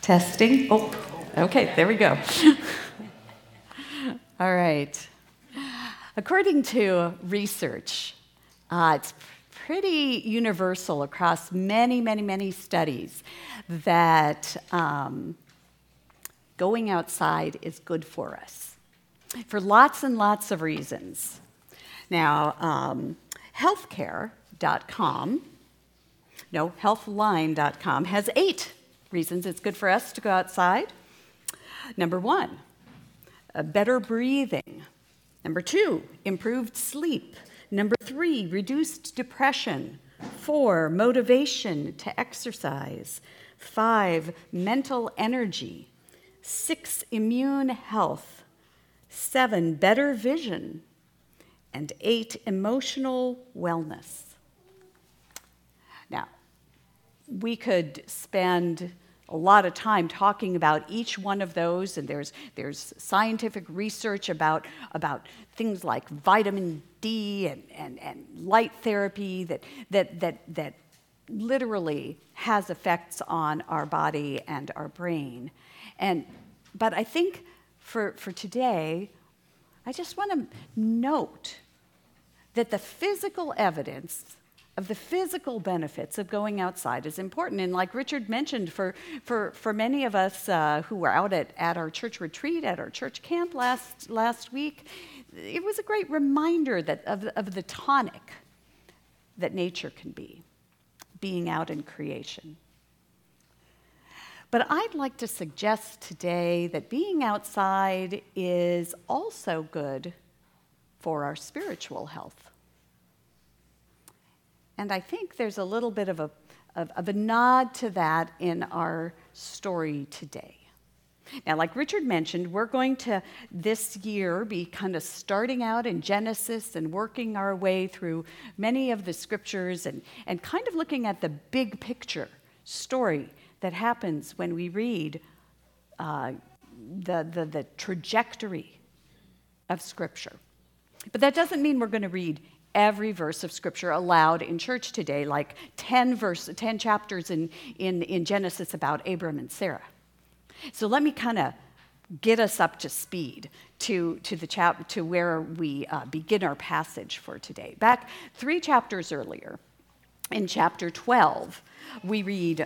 Testing. Oh, okay, there we go. All right. According to research, it's pretty universal across many studies that going outside is good for us for lots and lots of reasons. Now, healthline.com has 8 reasons it's good for us to go outside. Number 1, better breathing. Number 2, improved sleep. Number 3, reduced depression. 4, motivation to exercise. 5, mental energy. 6, immune health. 7, better vision. And 8, emotional wellness. Now, we could spend a lot of time talking about each one of those, and there's scientific research about things like vitamin D and light therapy that literally has effects on our body and our brain. But I think for today, I just want to note that the physical evidence of the physical benefits of going outside is important. And like Richard mentioned, for many of us who were out at our church retreat, at our church camp last week, it was a great reminder that of the tonic that nature can be, being out in creation. But I'd like to suggest today that being outside is also good for our spiritual health. And I think there's a little bit of a nod to that in our story today. Now, like Richard mentioned, we're going to this year be kind of starting out in Genesis and working our way through many of the scriptures and kind of looking at the big picture story that happens when we read the trajectory of Scripture. But that doesn't mean we're going to read every verse of Scripture aloud in church today, like 10 chapters in Genesis about Abram and Sarah. So let me kind of get us up to speed to where we begin our passage for today. Back 3 chapters earlier, in chapter 12, we read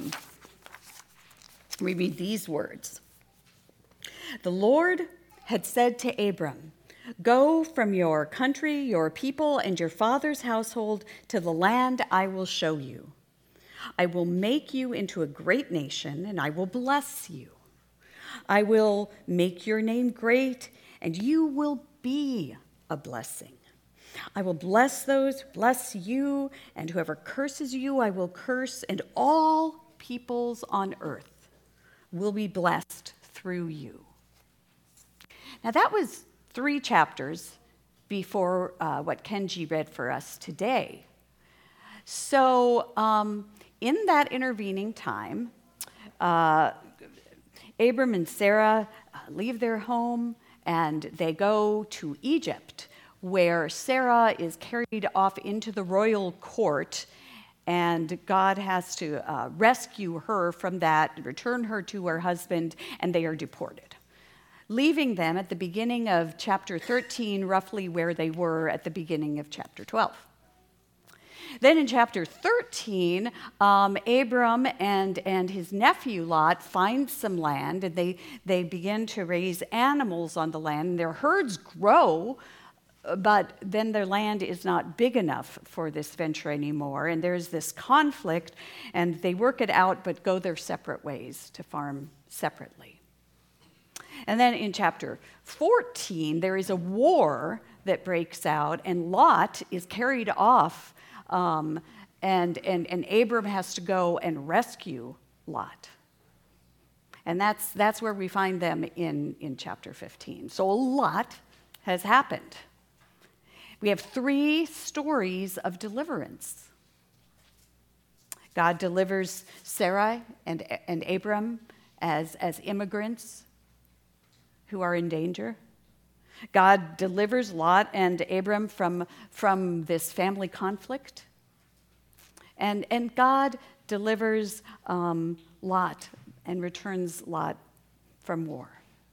these words. The Lord had said to Abram, "Go from your country, your people, and your father's household to the land I will show you. I will make you into a great nation, and I will bless you. I will make your name great, and you will be a blessing. I will bless those who bless you, and whoever curses you I will curse, and all peoples on earth will be blessed through you." Now that was 3 chapters before what Kenji read for us today. So in that intervening time, Abram and Sarah leave their home and they go to Egypt, where Sarah is carried off into the royal court, and God has to rescue her from that, return her to her husband, and they are deported, leaving them at the beginning of chapter 13, roughly where they were at the beginning of chapter 12. Then in chapter 13, Abram and his nephew Lot find some land, and they begin to raise animals on the land. Their herds grow, but then their land is not big enough for this venture anymore, and there's this conflict, and they work it out but go their separate ways to farm separately. And then in chapter 14, there is a war that breaks out, and Lot is carried off, and Abram has to go and rescue Lot. And that's where we find them in chapter 15. So a lot has happened. We have 3 stories of deliverance. God delivers Sarai and Abram as immigrants who are in danger. God delivers Lot and Abram from this family conflict. And God delivers Lot and returns Lot from war.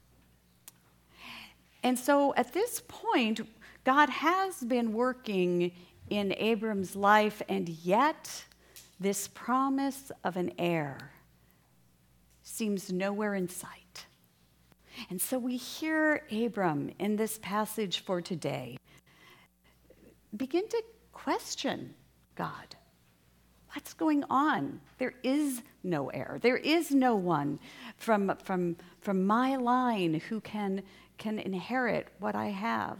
And so at this point, God has been working in Abram's life, and yet this promise of an heir seems nowhere in sight. And so we hear Abram in this passage for today begin to question God. What's going on? There is no heir. There is no one from my line who can inherit what I have.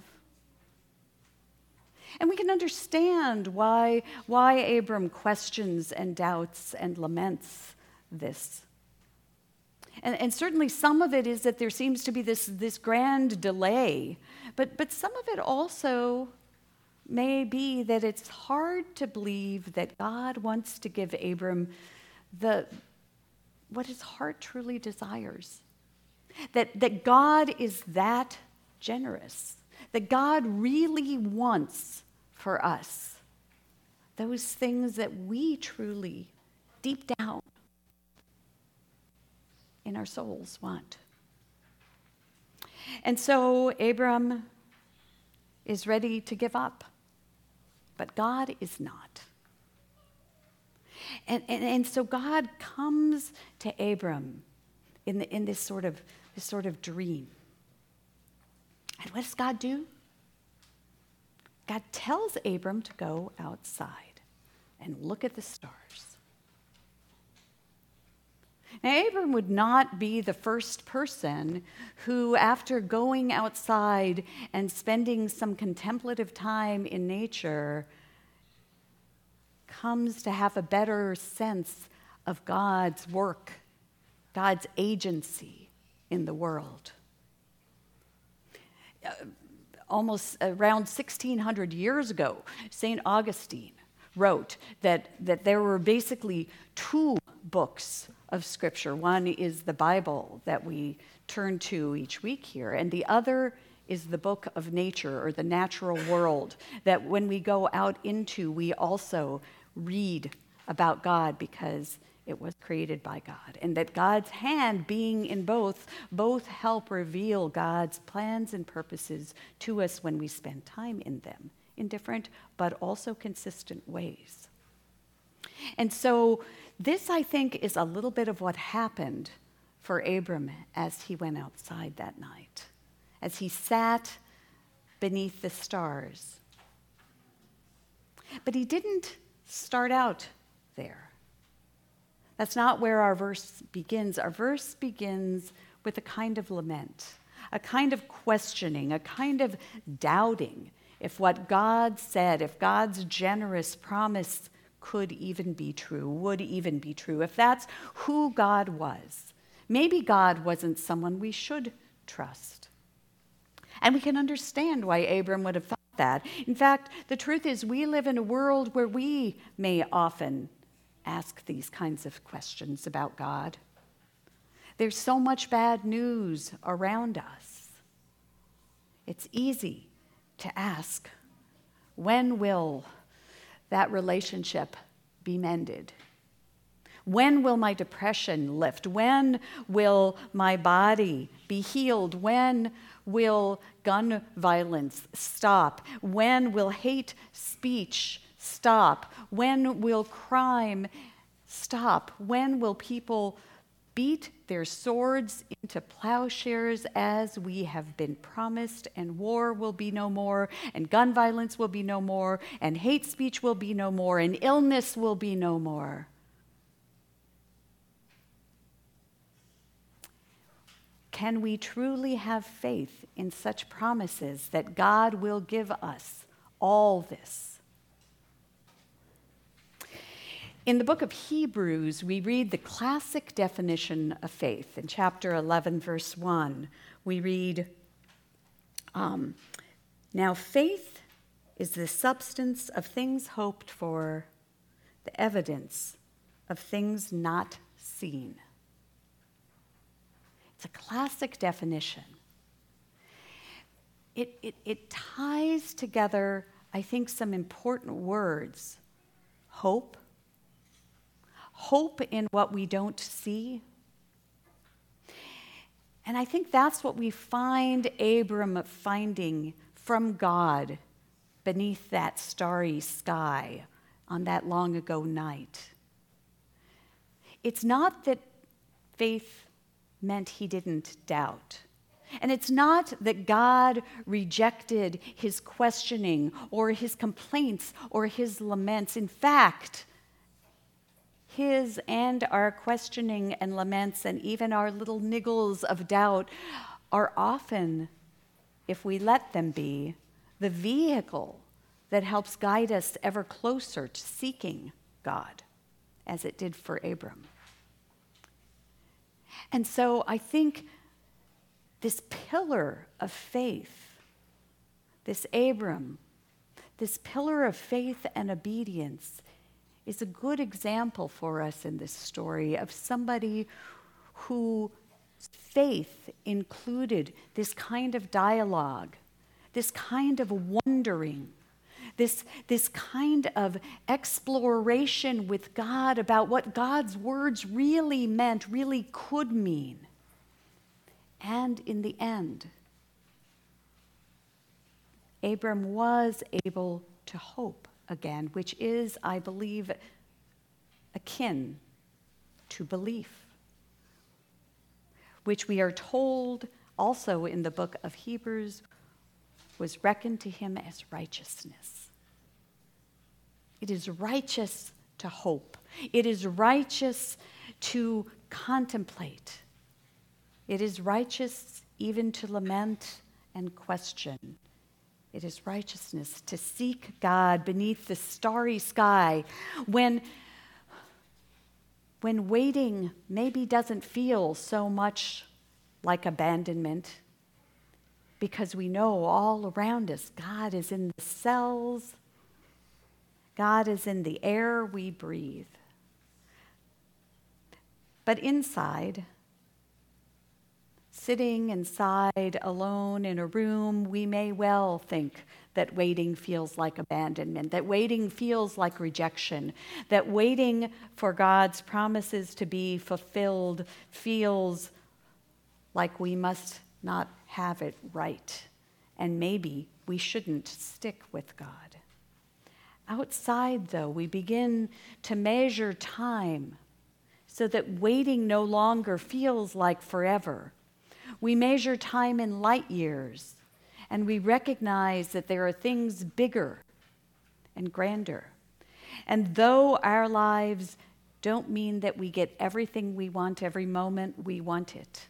And we can understand why Abram questions and doubts and laments this. And certainly some of it is that there seems to be this grand delay, but some of it also may be that it's hard to believe that God wants to give Abram what his heart truly desires. That God is that generous, that God really wants for us those things that we truly, deep down in our souls, want. And so Abram is ready to give up, but God is not. And so God comes to Abram in this sort of dream. And what does God do? God tells Abram to go outside and look at the stars. Now, Abram would not be the first person who, after going outside and spending some contemplative time in nature, comes to have a better sense of God's work, God's agency in the world. Almost around 1,600 years ago, St. Augustine wrote that there were basically two books of Scripture. One is the Bible that we turn to each week here, and the other is the book of nature, or the natural world, that when we go out into, we also read about God because it was created by God, and that God's hand being in both help reveal God's plans and purposes to us when we spend time in them, in different but also consistent ways. And so this, I think, is a little bit of what happened for Abram as he went outside that night, as he sat beneath the stars. But he didn't start out there. That's not where our verse begins. Our verse begins with a kind of lament, a kind of questioning, a kind of doubting if what God said, if God's generous promise could even be true, would even be true, if that's who God was. Maybe God wasn't someone we should trust. And we can understand why Abram would have thought that. In fact, the truth is we live in a world where we may often ask these kinds of questions about God. There's so much bad news around us. It's easy to ask, when will that relationship be mended? When will my depression lift? When will my body be healed? When will gun violence stop? When will hate speech stop? When will crime stop? When will people beat their swords into plowshares as we have been promised, and war will be no more, and gun violence will be no more, and hate speech will be no more, and illness will be no more? Can we truly have faith in such promises that God will give us all this? In the book of Hebrews, we read the classic definition of faith. In chapter 11, verse 1, we read, now faith is the substance of things hoped for, the evidence of things not seen. It's a classic definition. It ties together, I think, some important words. Hope in what we don't see, And I think that's what we find Abram finding from God beneath that starry sky on that long ago night. It's not that faith meant he didn't doubt. And it's not that God rejected his questioning or his complaints or his laments. In fact, his and our questioning and laments and even our little niggles of doubt are often, if we let them be, the vehicle that helps guide us ever closer to seeking God, as it did for Abram. And so I think this pillar of faith, this Abram, this pillar of faith and obedience is a good example for us in this story of somebody whose faith included this kind of dialogue, this kind of wondering, this kind of exploration with God about what God's words really meant, really could mean. And in the end, Abram was able to hope again, which is, I believe, akin to belief, which we are told also in the book of Hebrews was reckoned to him as righteousness. It is righteous to hope. It is righteous to contemplate. It is righteous even to lament and question. It is righteousness to seek God beneath the starry sky when waiting maybe doesn't feel so much like abandonment, because we know all around us God is in the cells, God is in the air we breathe. But inside, sitting inside alone in a room, we may well think that waiting feels like abandonment, that waiting feels like rejection, that waiting for God's promises to be fulfilled feels like we must not have it right, and maybe we shouldn't stick with God. Outside, though, we begin to measure time so that waiting no longer feels like forever. We measure time in light years, and we recognize that there are things bigger and grander. And though our lives don't mean that we get everything we want every moment we want it,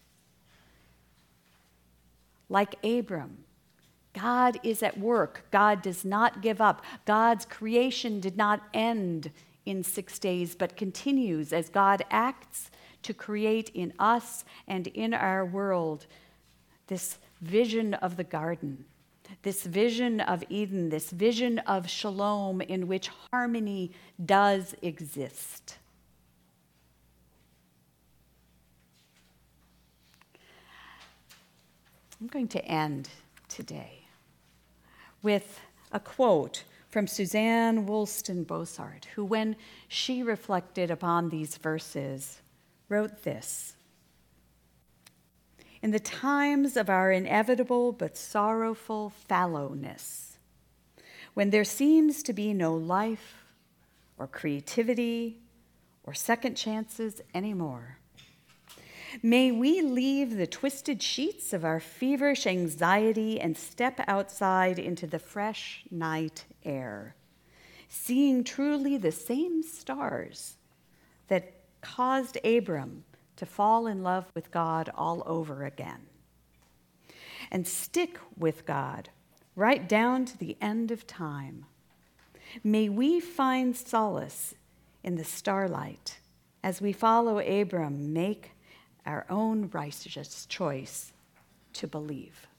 like Abram, God is at work. God does not give up. God's creation did not end in 6 days, but continues as God acts to create in us and in our world this vision of the garden, this vision of Eden, this vision of shalom in which harmony does exist. I'm going to end today with a quote from Suzanne Wollstonebossart, who, when she reflected upon these verses, wrote this: "In the times of our inevitable but sorrowful fallowness, when there seems to be no life or creativity or second chances anymore, may we leave the twisted sheets of our feverish anxiety and step outside into the fresh night air, seeing truly the same stars that caused Abram to fall in love with God all over again, and stick with God right down to the end of time. May we find solace in the starlight as we follow Abram, make our own righteous choice to believe."